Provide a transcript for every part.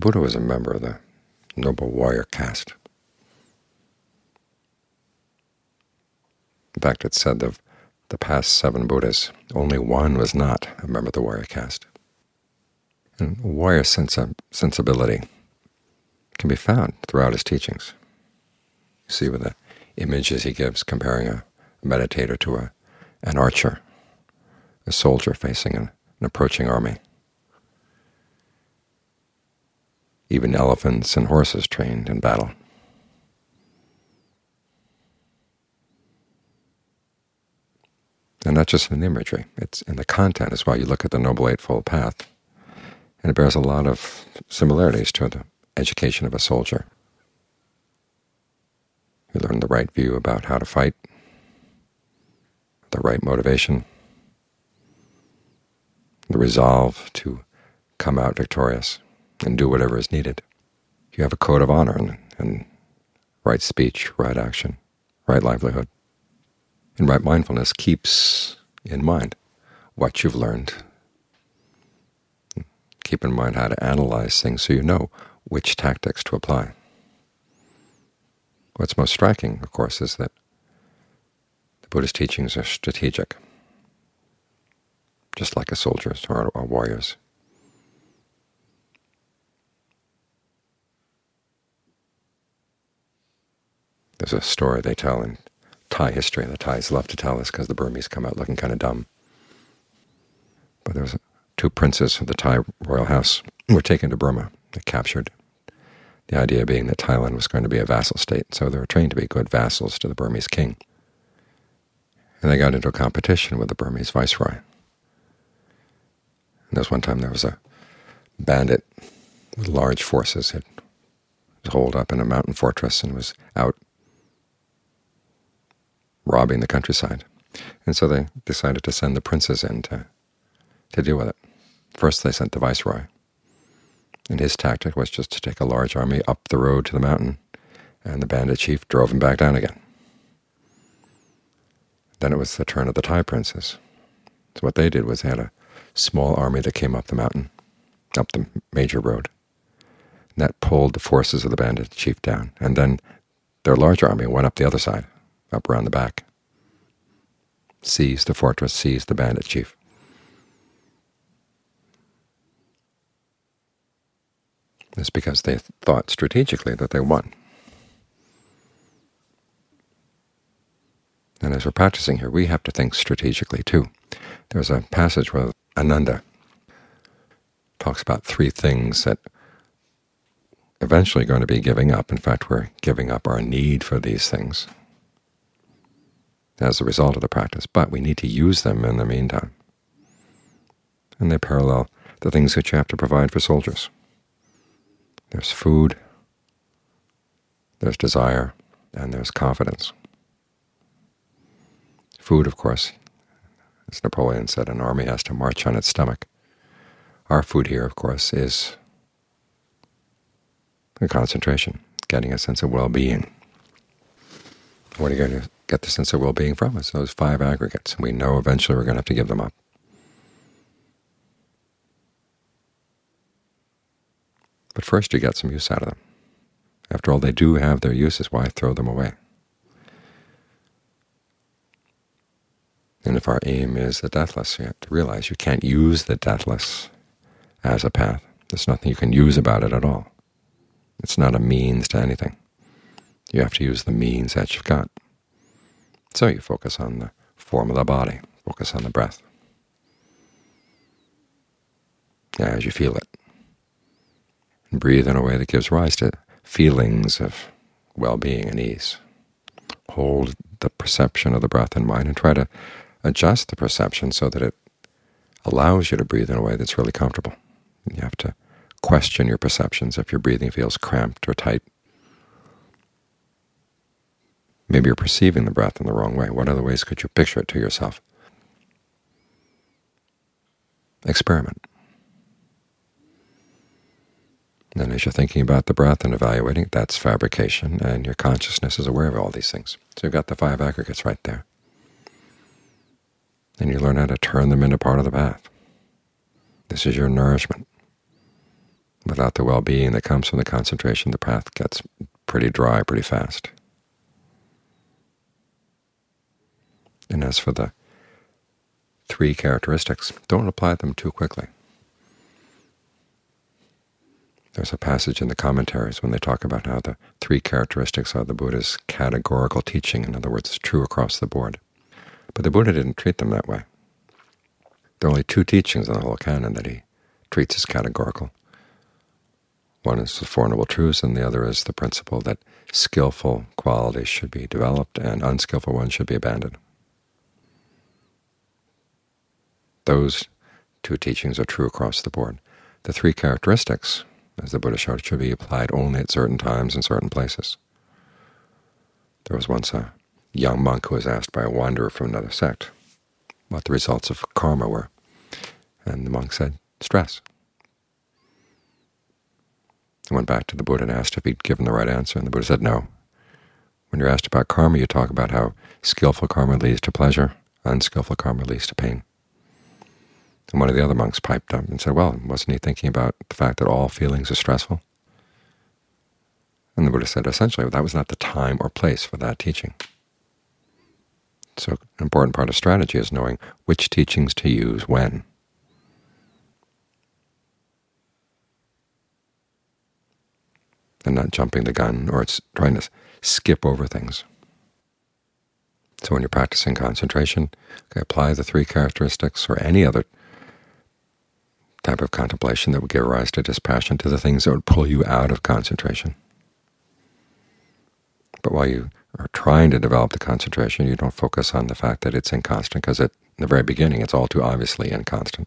Buddha was a member of the noble warrior caste. In fact, it's said of the past 7 Buddhas, only one was not a member of the warrior caste. And warrior sensibility can be found throughout his teachings. You see with the images he gives comparing a meditator to an archer, a soldier facing an approaching army. Even elephants and horses trained in battle. And not just in the imagery, it's in the content as well. You look at the Noble Eightfold Path, and it bears a lot of similarities to the education of a soldier. You learn the right view about how to fight, the right motivation, the resolve to come out victorious and do whatever is needed. You have a code of honor and right speech, right action, right livelihood. And right mindfulness keeps in mind what you've learned. Keep in mind how to analyze things so you know which tactics to apply. What's most striking, of course, is that the Buddhist teachings are strategic, just like a soldier's or a warrior's. There's a story they tell in Thai history. The Thais love to tell this because the Burmese come out looking kind of dumb. But there was 2 princes of the Thai royal house who were taken to Burma. They captured. The idea being that Thailand was going to be a vassal state, so they were trained to be good vassals to the Burmese king. And they got into a competition with the Burmese viceroy. And there was one time there was a bandit with large forces. It was holed up in a mountain fortress and was out robbing the countryside. And so they decided to send the princes in to deal with it. First they sent the viceroy, and his tactic was just to take a large army up the road to the mountain, and the bandit chief drove him back down again. Then it was the turn of the Thai princes. So what they did was they had a small army that came up the mountain, up the major road, and that pulled the forces of the bandit chief down. And then their large army went up the other side, up around the back, seized the fortress, seized the bandit chief. It's because they thought strategically that they won. And as we're practicing here, we have to think strategically too. There's a passage where Ananda talks about 3 things that eventually going to be giving up. In fact, we're giving up our need for these things as a result of the practice, but we need to use them in the meantime. And they parallel the things that you have to provide for soldiers. There's food, there's desire, and there's confidence. Food, of course, as Napoleon said, an army has to march on its stomach. Our food here, of course, is the concentration, getting a sense of well-being. What are you going to get the sense of well-being from? It's those 5 aggregates. We know eventually we're going to have to give them up. But first you get some use out of them. After all, they do have their uses. Why throw them away? And if our aim is the deathless, you have to realize you can't use the deathless as a path. There's nothing you can use about it at all. It's not a means to anything. You have to use the means that you've got. So you focus on the form of the body, focus on the breath, as you feel it. And breathe in a way that gives rise to feelings of well-being and ease. Hold the perception of the breath in mind and try to adjust the perception so that it allows you to breathe in a way that's really comfortable. You have to question your perceptions if your breathing feels cramped or tight. Maybe you're perceiving the breath in the wrong way. What other ways could you picture it to yourself? Experiment. And as you're thinking about the breath and evaluating it, that's fabrication, and your consciousness is aware of all these things. So you've got the 5 aggregates right there. And you learn how to turn them into part of the path. This is your nourishment. Without the well-being that comes from the concentration, the path gets pretty dry pretty fast. And as for the 3 characteristics, don't apply them too quickly. There's a passage in the commentaries when they talk about how the 3 characteristics are the Buddha's categorical teaching, in other words, it's true across the board. But the Buddha didn't treat them that way. There are only 2 teachings in the whole canon that he treats as categorical. One is the Four Noble Truths, and the other is the principle that skillful qualities should be developed and unskillful ones should be abandoned. Those 2 teachings are true across the board. The 3 characteristics, as the Buddha showed, should be applied only at certain times and certain places. There was once a young monk who was asked by a wanderer from another sect what the results of karma were, and the monk said, stress. He went back to the Buddha and asked if he'd given the right answer, and the Buddha said no. When you're asked about karma, you talk about how skillful karma leads to pleasure, unskillful karma leads to pain. And one of the other monks piped up and said, well, wasn't he thinking about the fact that all feelings are stressful? And the Buddha said, essentially, that was not the time or place for that teaching. So an important part of strategy is knowing which teachings to use when. And not jumping the gun, or it's trying to skip over things. So when you're practicing concentration, apply the 3 characteristics or any other type of contemplation that would give rise to dispassion to the things that would pull you out of concentration. But while you are trying to develop the concentration, you don't focus on the fact that it's inconstant, because in the very beginning it's all too obviously inconstant.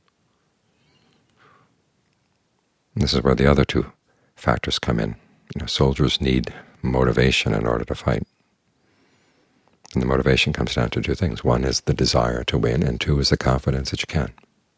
And this is where the other 2 factors come in. Soldiers need motivation in order to fight. And the motivation comes down to 2 things. 1 is the desire to win, and 2 is the confidence that you can.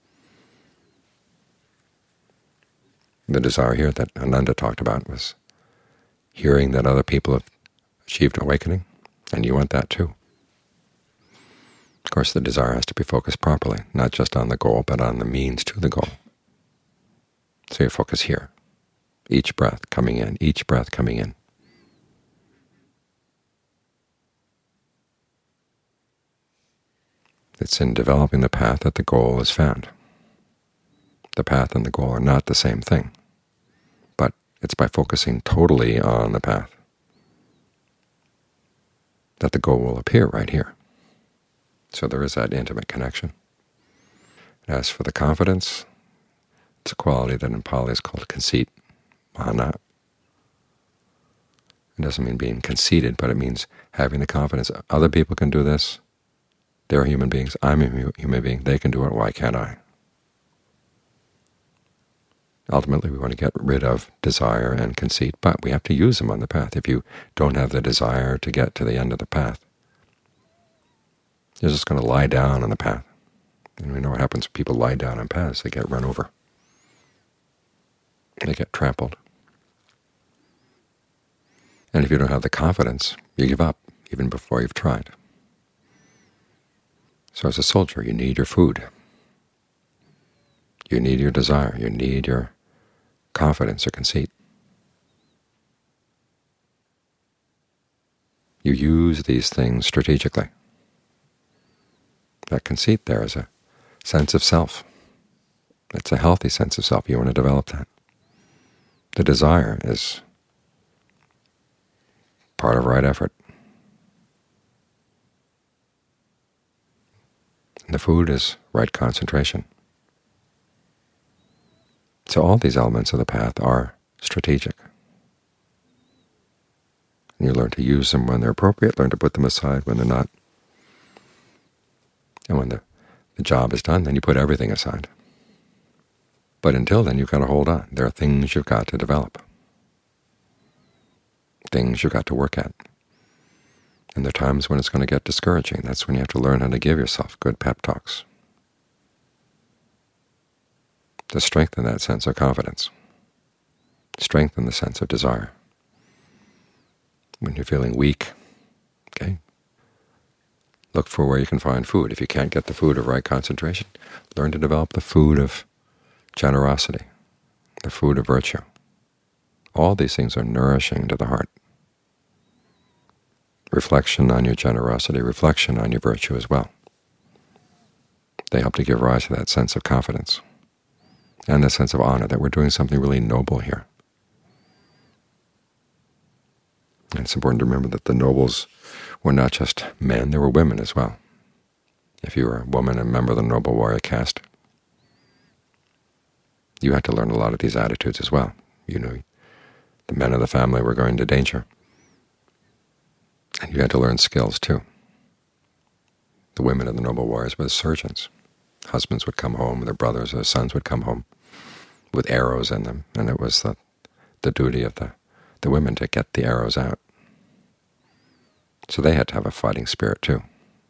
The desire here that Ananda talked about was hearing that other people have achieved awakening, and you want that too. Of course, the desire has to be focused properly, not just on the goal, but on the means to the goal. So you focus here, each breath coming in, each breath coming in. It's in developing the path that the goal is found. The path and the goal are not the same thing, but it's by focusing totally on the path that the goal will appear right here. So there is that intimate connection. As for the confidence, it's a quality that in Pali is called conceit, mahana. It doesn't mean being conceited, but it means having the confidence other people can do this. They're human beings. I'm a human being. They can do it. Why can't I? Ultimately, we want to get rid of desire and conceit, but we have to use them on the path. If you don't have the desire to get to the end of the path, you're just going to lie down on the path. And we know what happens when people lie down on paths. They get run over. They get trampled. And if you don't have the confidence, you give up even before you've tried. So as a soldier, you need your food. You need your desire. You need your confidence or conceit. You use these things strategically. That conceit there is a sense of self. It's a healthy sense of self. You want to develop that. The desire is part of right effort. And the food is right concentration. So all these elements of the path are strategic. And you learn to use them when they're appropriate, learn to put them aside when they're not. And when the job is done, then you put everything aside. But until then, you've got to hold on. There are things you've got to develop, things you've got to work at. And there are times when it's going to get discouraging. That's when you have to learn how to give yourself good pep talks to strengthen that sense of confidence, strengthen the sense of desire. When you're feeling weak, look for where you can find food. If you can't get the food of right concentration, learn to develop the food of generosity, the food of virtue. All these things are nourishing to the heart. Reflection on your generosity, reflection on your virtue as well. They help to give rise to that sense of confidence and the sense of honor that we're doing something really noble here. And it's important to remember that the nobles were not just men, they were women as well. If you were a woman and a member of the noble warrior caste, you had to learn a lot of these attitudes as well. You knew the men of the family were going to danger, and you had to learn skills too. The women of the noble warriors were the surgeons. Husbands would come home, their brothers or sons would come home with arrows in them, and it was the duty of the women to get the arrows out. So they had to have a fighting spirit too.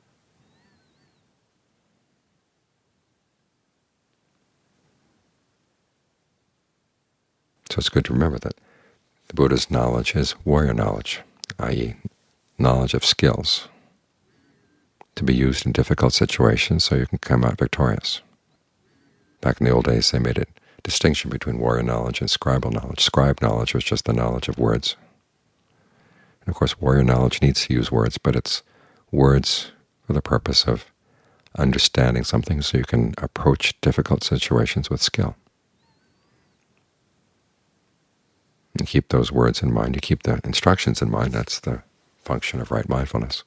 So it's good to remember that the Buddha's knowledge is warrior knowledge, i.e. knowledge of skills to be used in difficult situations so you can come out victorious. Back in the old days they made a distinction between warrior knowledge and scribal knowledge. Scribe knowledge was just the knowledge of words. And of course warrior knowledge needs to use words, but it's words for the purpose of understanding something so you can approach difficult situations with skill. And keep those words in mind. You keep the instructions in mind. That's the function of right mindfulness.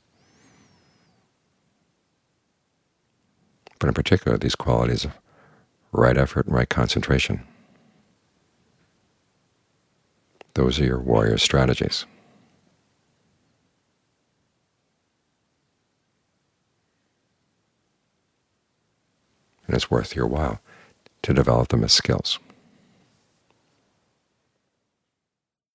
But in particular, these qualities of right effort and right concentration, those are your warrior strategies. And it's worth your while to develop them as skills.